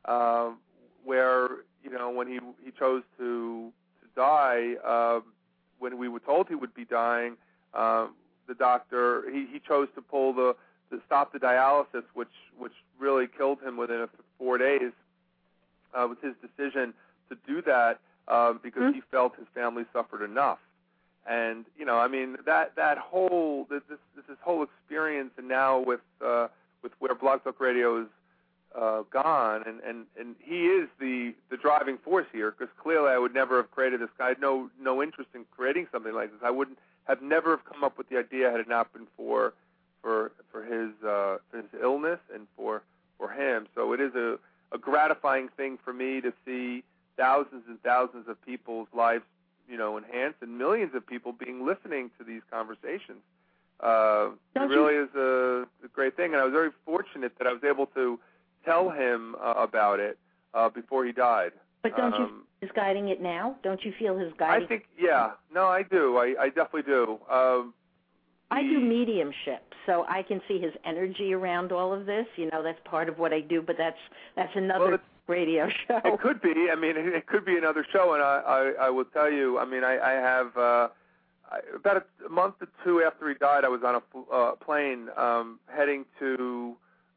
where, when he chose to die, when we were told he would be dying, the doctor, he chose to stop the dialysis, which really killed him within 4 days. Was his decision to do that because he felt his family suffered enough. And that whole this whole experience, and now with where Blog Talk Radio is gone, and he is the driving force here, because clearly I would never have created this. I had no interest in creating something like this. I wouldn't have never come up with the idea had it not been for his illness and for him. So it is a gratifying thing for me to see thousands and thousands of people's lives, enhanced, and millions of people listening to these conversations. It really is a great thing, and I was very fortunate that I was able to tell him about it before he died. But don't you feel he's guiding it now? Don't you feel his guiding? I think, yeah. No, I do. I definitely do. I do mediumship, so I can see his energy around all of this. That's part of what I do, but that's another radio show. It could be. It could be another show, and I will tell you, I have about a month or two after he died, I was on a plane heading to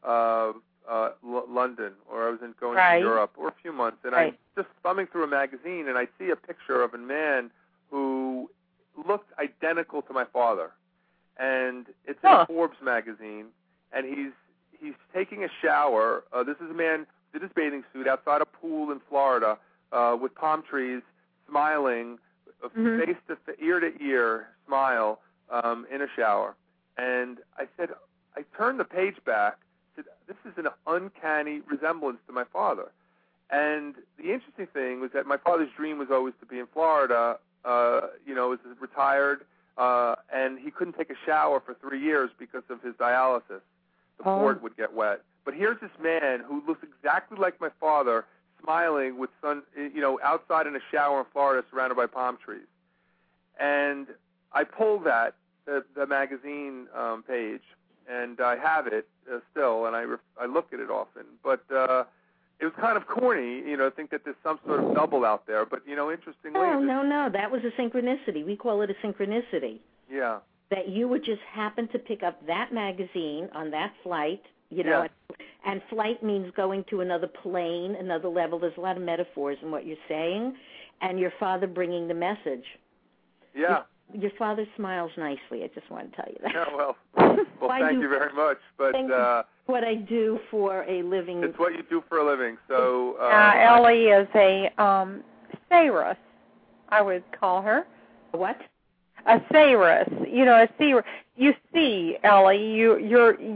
London, or I was going to Europe, or a few months, and I'm just thumbing through a magazine, and I see a picture of a man who looked identical to my father, and it's in Forbes magazine, and he's he's taking a shower. This is a man who did his bathing suit outside a pool in Florida with palm trees, smiling, face to ear to ear smile in a shower. And I turned the page back. Said, this is an uncanny resemblance to my father. And the interesting thing was that my father's dream was always to be in Florida. Was retired, and he couldn't take a shower for 3 years because of his dialysis. The board would get wet. But here's this man who looks exactly like my father, smiling with sun, outside in a shower in Florida, surrounded by palm trees. And I pulled the magazine page, and I have it still, and I look at it often. But it was kind of corny, to think that there's some sort of double out there. But, interestingly... No. That was a synchronicity. We call it a synchronicity. Yeah. That you would just happen to pick up that magazine on that flight, and flight means going to another plane, another level. There's a lot of metaphors in what you're saying, and your father bringing the message. Yeah. Your father smiles nicely. I just want to tell you that. Yeah, well, thank you very much. But what I do for a living. It's what you do for a living. So Ellie is a seeress, I would call her. What? A seeress. A seer. You see, Ellie,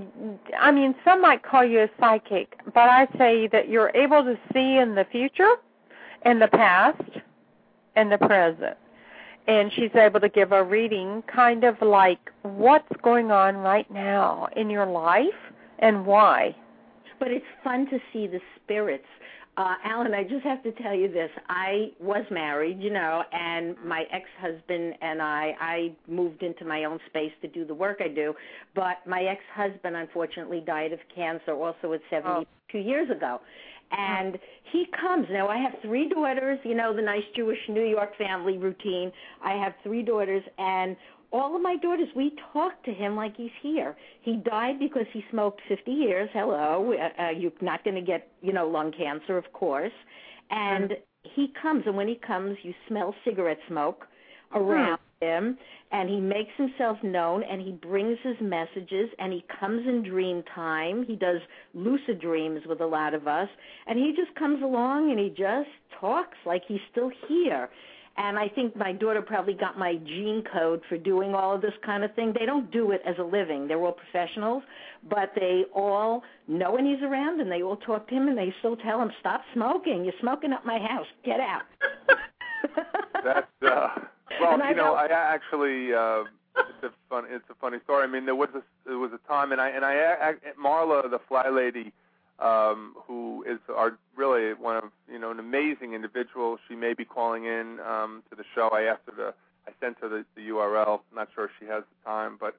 some might call you a psychic, but I say that you're able to see in the future, in the past, and the present. And she's able to give a reading kind of like what's going on right now in your life and why. But it's fun to see the spirits. Alan, I just have to tell you this. I was married, and my ex-husband and I moved into my own space to do the work I do. But my ex-husband, unfortunately, died of cancer also at 72 years ago. And he comes. Now, I have 3 daughters, the nice Jewish New York family routine. I have 3 daughters, and all of my daughters, we talk to him like he's here. He died because he smoked 50 years. Hello. You're not going to get, lung cancer, of course. And he comes, and when he comes, you smell cigarette smoke around him, and he makes himself known, and he brings his messages, and he comes in dream time. He does lucid dreams with a lot of us, and he just comes along, and he just talks like he's still here. And I think my daughter probably got my gene code for doing all of this kind of thing. They don't do it as a living. They're all professionals, but they all know when he's around, and they all talk to him, and they still tell him, stop smoking. You're smoking up my house. Get out. That's... Well, I actually, it's a funny story. I mean, there was a time, and Marla, the Fly Lady, who is really one of, an amazing individual. She may be calling in to the show. I sent her the URL. I'm not sure if she has the time, but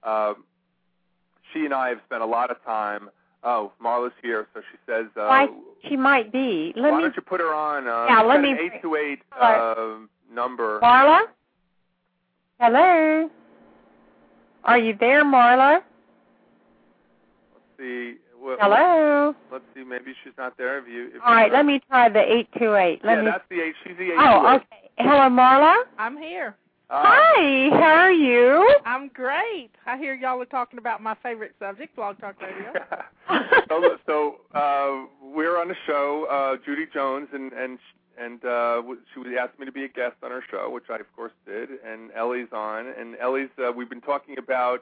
she and I have spent a lot of time. Oh, Marla's here, so she says. She might be. Why don't you put her on? Let me. 828 number. Marla? Hello? Are you there, Marla? Let's see. Hello? Let's see. Maybe she's not there. All right, let me try the 828. That's the 8. She's the 828. Oh, okay. Hello, Marla? I'm here. Hi, how are you? I'm great. I hear y'all are talking about my favorite subject, Blog Talk Radio. So we're on the show, Judy Jones, and she asked me to be a guest on her show, which I, of course, did, and Ellie's on. And Ellie's, we've been talking about,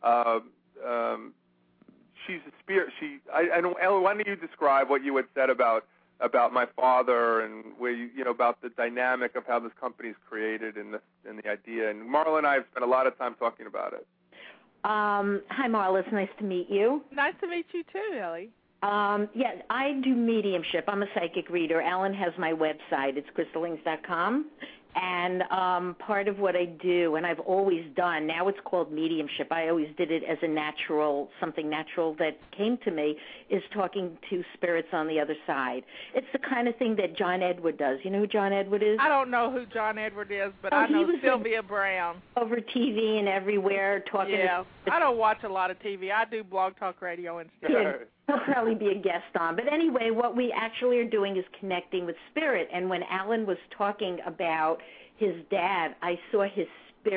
she's a spirit. Ellie, why don't you describe what you had said about my father and where about the dynamic of how this company's created and the idea. And Marla and I have spent a lot of time talking about it. Hi, Marla. It's nice to meet you. Nice to meet you, too, Ellie. Yeah, I do mediumship. I'm a psychic reader. Alan has my website. It's crystallings.com. And part of what I do, and I've always done, now it's called mediumship. I always did it as something natural that came to me, is talking to spirits on the other side. It's the kind of thing that John Edward does. You know who John Edward is? I don't know who John Edward is, but I know Sylvia Brown. Over TV and everywhere talking. Yeah, I don't watch a lot of TV. I do Blog Talk Radio instead. Yeah. He'll probably be a guest on. But anyway, what we actually are doing is connecting with spirit. And when Alan was talking about his dad, I saw his spirit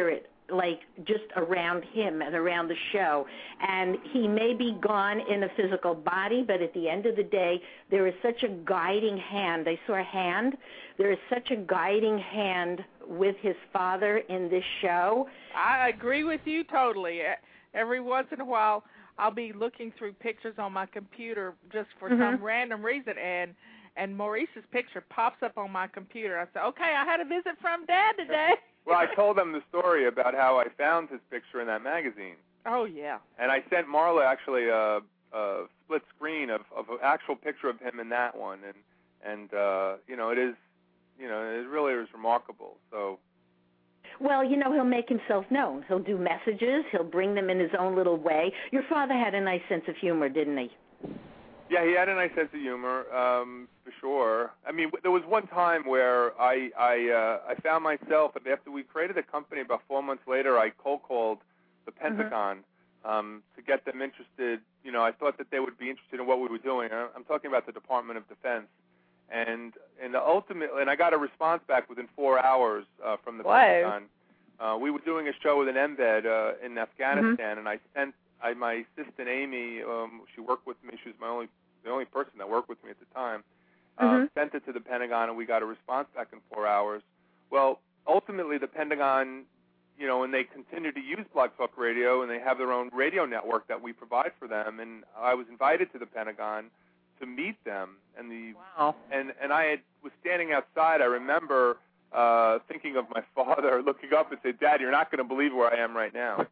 like just around him and around the show. And he may be gone in a physical body, but at the end of the day, there is such a guiding hand. I saw a hand. There is such a guiding hand with his father in this show. I agree with you totally. Every once in a while, I'll be looking through pictures on my computer just for some random reason, and Maurice's picture pops up on my computer. I said, okay, I had a visit from Dad today. Well, I told them the story about how I found his picture in that magazine. Oh, yeah. And I sent Marla actually a split screen of an actual picture of him in that one, and you know, it is, you know, it really is remarkable. So. Well, you know, he'll make himself known. He'll do messages. He'll bring them in his own little way. Your father had a nice sense of humor, didn't he? Yeah, he had a nice sense of humor, for sure. I mean, there was one time where I found myself, after we created the company, about 4 months later, I cold called the Pentagon to get them interested. You know, I thought that they would be interested in what we were doing. I'm talking about the Department of Defense. And ultimately, and I got a response back within 4 hours from the Pentagon. We were doing a show with an embed in Afghanistan, and I sent my assistant Amy. She worked with me. She was the only person that worked with me at the time. Sent it to the Pentagon, and we got a response back in 4 hours. Well, ultimately, the Pentagon, you know, and they continue to use Blog Talk Radio, and they have their own radio network that we provide for them. And I was invited to the Pentagon to meet them, and and I was standing outside. I remember thinking of my father, looking up and say, "Dad, you're not going to believe where I am right now."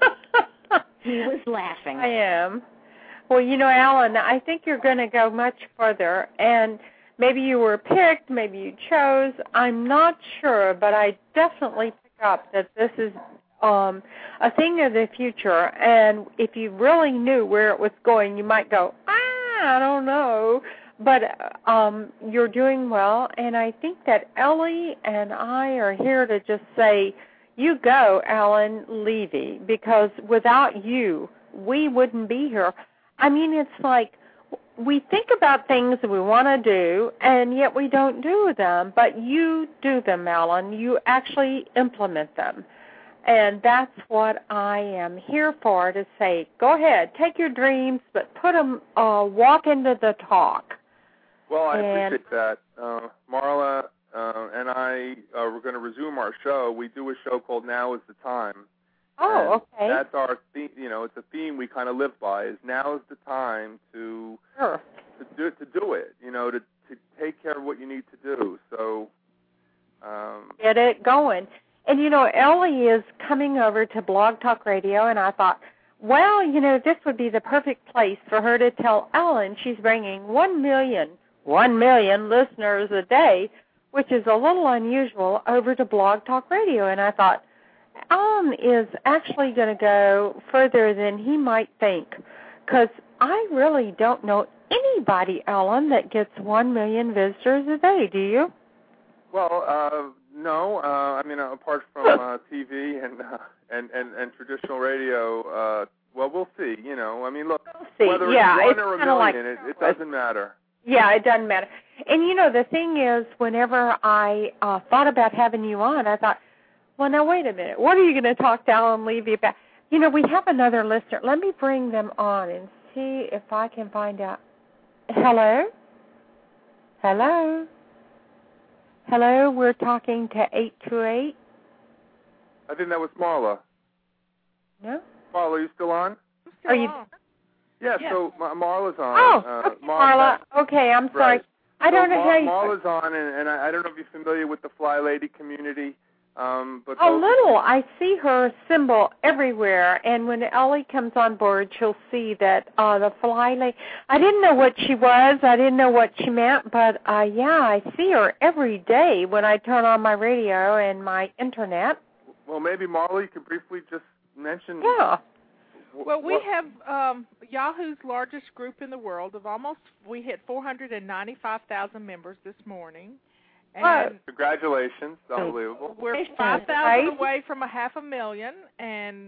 He was laughing. I am. Well, you know, Alan, I think you're going to go much further, and maybe you were picked, maybe you chose. I'm not sure, but I definitely pick up that this is a thing of the future, and if you really knew where it was going, you might go, I don't know. But you're doing well, and I think that Ellie and I are here to just say, you go, Alan Levy, because without you, we wouldn't be here. I mean, it's like we think about things that we want to do, and yet we don't do them. But you do them, Alan. You actually implement them. And that's what I am here for, to say, go ahead, take your dreams, but put them, walk into the talk. Well, I appreciate that. Marla and I we're going to resume our show. We do a show called Now is the Time. Oh, okay. That's our theme. You know, it's a theme we kind of live by. Is now is the time to do it. You know, to take care of what you need to do. So get it going. And you know, Ellie is coming over to Blog Talk Radio, and I thought, well, you know, this would be the perfect place for her to tell Ellen she's bringing 1 million listeners a day, which is a little unusual, over to Blog Talk Radio. And I thought, Alan is actually going to go further than he might think, because I really don't know anybody, Alan, that gets 1 million visitors a day. Do you? Well, no. I mean, apart from TV and traditional radio, well, we'll see. You know, I mean, look, whether it's 1 or a million, like it doesn't matter. Yeah, it doesn't matter. And, you know, the thing is, whenever I thought about having you on, I thought, well, now, wait a minute. What are you going to talk to Alan Levy about? You know, we have another listener. Let me bring them on and see if I can find out. Hello? Hello? Hello, we're talking to 828. I think that was Marla. No? Marla, are you still on? Are you? Yeah, so Marla's on. Oh, Marla. Okay, I'm sorry. Right. I don't know how you... Marla's on, and I don't know if you're familiar with the Fly Lady community. But a little. I see her symbol everywhere, and when Ellie comes on board, she'll see that the Fly Lady... I didn't know what she was. I didn't know what she meant, but, yeah, I see her every day when I turn on my radio and my Internet. Well, maybe, Marla, you could briefly just mention... Yeah. Well, we have Yahoo's largest group in the world of we hit 495,000 members this morning. And congratulations. Unbelievable. We're 5,000 away from 500,000, and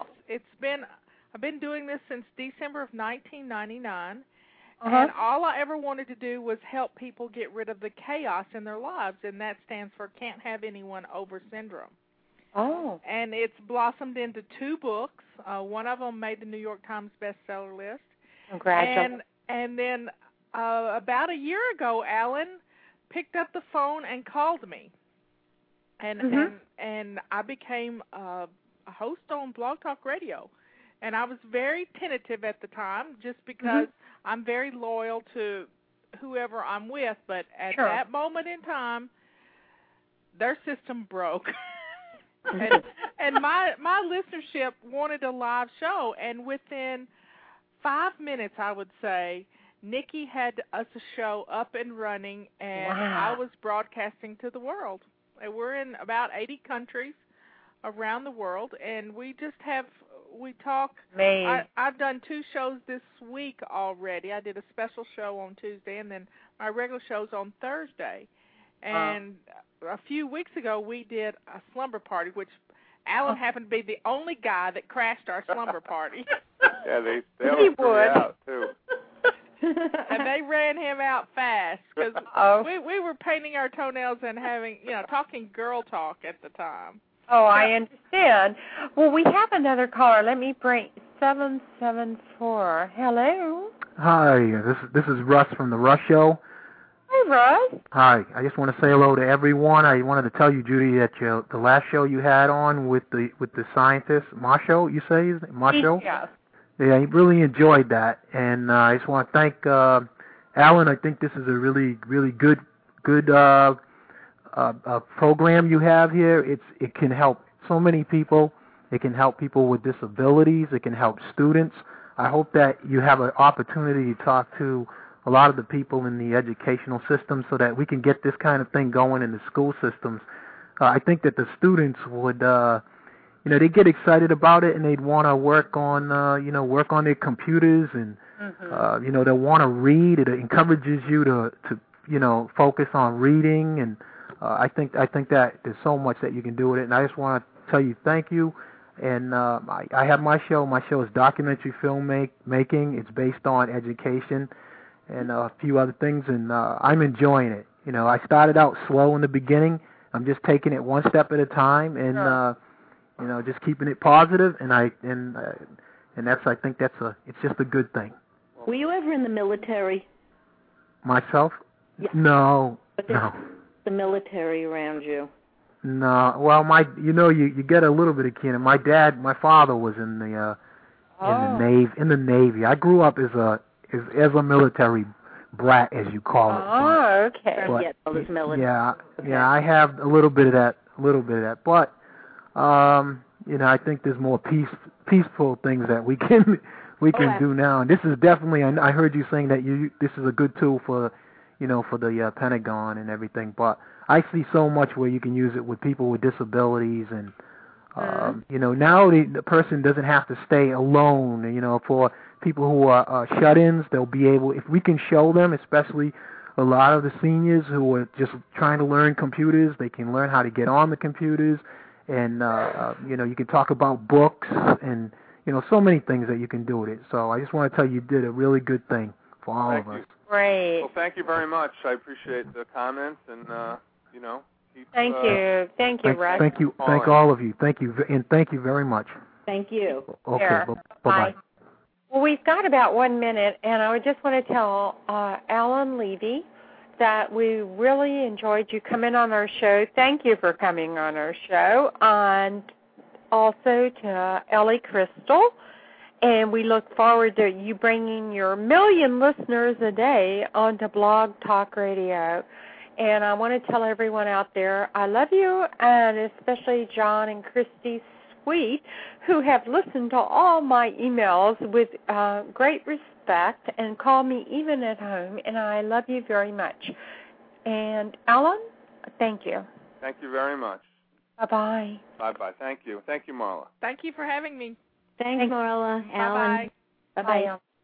I've been doing this since December of 1999, and all I ever wanted to do was help people get rid of the chaos in their lives, and that stands for Can't Have Anyone Over Syndrome. Oh. And it's blossomed into 2 books. One of them made the New York Times bestseller list. Congratulations. And then about a year ago, Alan picked up the phone and called me. And I became a host on Blog Talk Radio. And I was very tentative at the time just because I'm very loyal to whoever I'm with. But at that moment in time, their system broke. and my listenership wanted a live show. And within 5 minutes, I would say, Nikki had us a show up and running, and I was broadcasting to the world. And we're in about 80 countries around the world, and we talk. I've done 2 shows this week already. I did a special show on Tuesday, and then my regular show's on Thursday. And a few weeks ago, we did a slumber party, which Alan happened to be the only guy that crashed our slumber party. Yeah, they always threw me out, too. And they ran him out fast because we were painting our toenails and having, talking girl talk at the time. Oh, I understand. Well, we have another caller. Let me bring 774. Hello. Hi, this is Russ from the Russ Show. Hi, Russ. Hi. I just want to say hello to everyone. I wanted to tell you, Judy, that the last show you had on with the scientist, Marshall, you say, is it Marshall? Yes. Yeah, I really enjoyed that, and I just want to thank Alan. I think this is a really, really good program you have here. It can help so many people. It can help people with disabilities. It can help students. I hope that you have an opportunity to talk to a lot of the people in the educational system so that we can get this kind of thing going in the school systems. I think that the students would, they get excited about it, and they'd want to work on their computers, and they'll want to read. It encourages you to focus on reading, and I think that there's so much that you can do with it. And I just want to tell you thank you. And I have my show. My show is documentary film making. It's based on education and a few other things, and I'm enjoying it. I started out slow in the beginning. I'm just taking it one step at a time, and just keeping it positive, and that's, I think it's just a good thing. Were you ever in the military? Myself? Yeah. No. But there's the military around you. No. Well, you get a little bit of kin. My father was in the Navy. I grew up as a military brat, as you call it. Oh, okay. But, yeah, I have a little bit of that. But I think there's more peaceful things that we can do now. And this is definitely. I heard you saying that this is a good tool for the Pentagon and everything. But I see so much where you can use it with people with disabilities, and now the person doesn't have to stay alone. For people who are shut-ins, they'll be able. If we can show them, especially a lot of the seniors who are just trying to learn computers, they can learn how to get on the computers. And, you can talk about books and, so many things that you can do with it. So I just want to tell you did a really good thing for all of us. Great. Well, thank you very much. I appreciate the comments, and, Thank you. Thank you, Russ. Thank you. Thank all of you. Thank you. And thank you very much. Thank you. Okay. Bye-bye. Well, we've got about 1 minute, and I just want to tell Alan Levy that we really enjoyed you coming on our show. Thank you for coming on our show. And also to Ellie Crystal. And we look forward to you bringing your 1 million listeners a day onto Blog Talk Radio. And I want to tell everyone out there, I love you, and especially John and Christy Sweet, who have listened to all my emails with great respect and call me even at home, and I love you very much. And Alan, thank you. Thank you very much. Bye-bye. Bye-bye. Thank you. Thank you, Marla. Thank you for having me. Thanks, Marla. Alan. Bye-bye. Bye-bye. Bye.